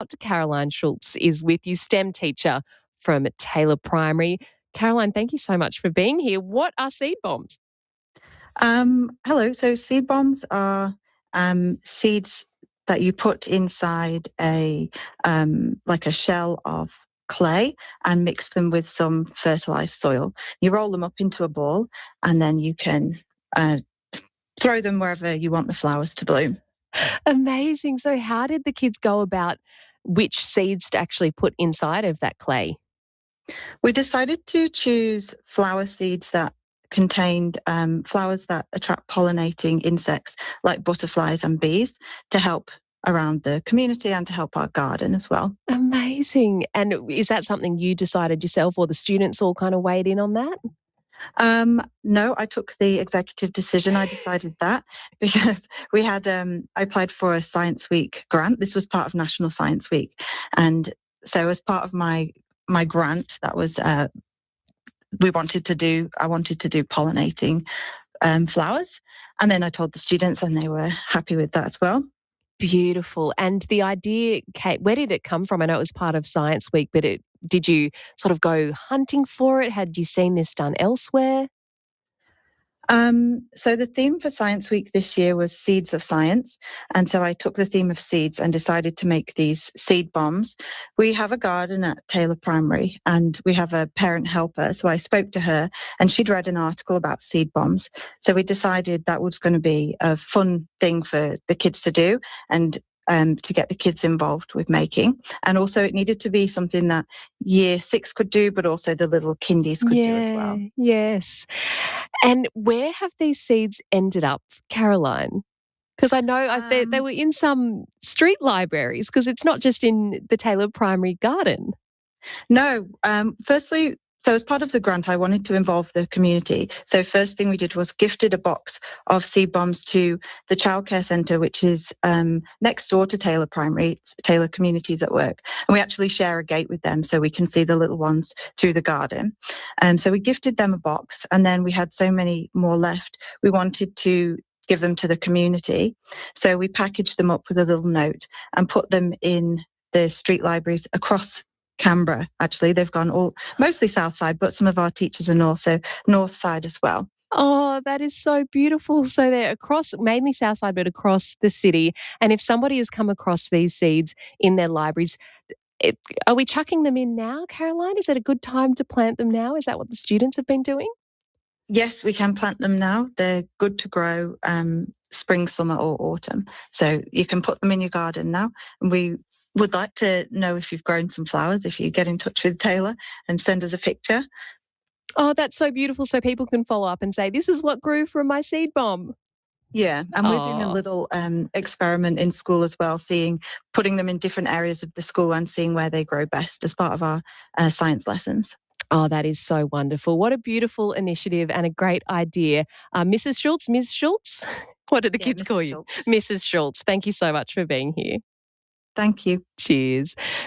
Dr. Caroline Schultz is with you, STEM teacher from Taylor Primary. Caroline, thank you so much for being here. What are seed bombs? Hello. So seed bombs are seeds that you put inside like a shell of clay and mix them with some fertilized soil. You roll them up into a ball, and then you can uh, throw them wherever you want the flowers to bloom. Amazing. So, how did the kids go about which seeds to actually put inside of that clay? We decided to choose flower seeds that contained flowers that attract pollinating insects like butterflies and bees to help around the community and to help our garden as well. Amazing. And is that something you decided yourself, or the students all kind of weighed in on that? No, I took the executive decision. I decided that because I applied for a Science Week grant. This was part of National Science Week. And so as part of my grant, that was, I wanted to do pollinating flowers. And then I told the students and they were happy with that as well. Beautiful. And the idea, Kate, where did it come from? I know it was part of Science Week, but did you sort of go hunting for it? Had you seen this done elsewhere? So the theme for Science Week this year was Seeds of Science. And so I took the theme of seeds and decided to make these seed bombs. We have a garden at Taylor Primary and we have a parent helper. So I spoke to her and she'd read an article about seed bombs. So we decided that was going to be a fun thing for the kids to do and to get the kids involved with making. And also it needed to be something that year 6 could do, but also the little kindies could do as Yeah, well. yes. And where have these seeds ended up, Caroline? Because I know they Um, were in some street libraries, because it's not just in the Taylor Primary Garden. No, firstly, so as part of the grant, I wanted to involve the community. So first thing we did was gifted a box of seed bombs to the childcare centre, which is next door to Taylor Primary, it's Taylor Communities at Work. And we actually share a gate with them so we can see the little ones through the garden. So we gifted them a box and then we had so many more left. We wanted to give them to the community. So we packaged them up with a little note and put them in the street libraries across Canberra. Actually, they've gone all mostly south side, but some of our teachers are also north side as well. Oh, that is so beautiful. So they're across, mainly Southside, but across the city. And if somebody has come across these seeds in their libraries, it, are we chucking them in now, Caroline? Is it a good time to plant them now? Is that what the students have been doing? Yes, we can plant them now. They're good to grow spring, summer, or autumn. So you can put them in your garden now. And we would like to know if you've grown some flowers, if you get in touch with Taylor and send us a picture. Oh, that's so beautiful. So people can follow up and say, this is what grew from my seed bomb. Yeah, and we're doing a Oh, little experiment in school as well, putting them in different areas of the school and seeing where they grow best as part of our science lessons. oh, that is so wonderful. What a beautiful initiative and a great idea. Mrs. Schultz, Ms. Schultz, what do the Yeah, kids call Mrs. you? Schultz. Mrs. Schultz, thank you so much for being here. Thank you. Cheers.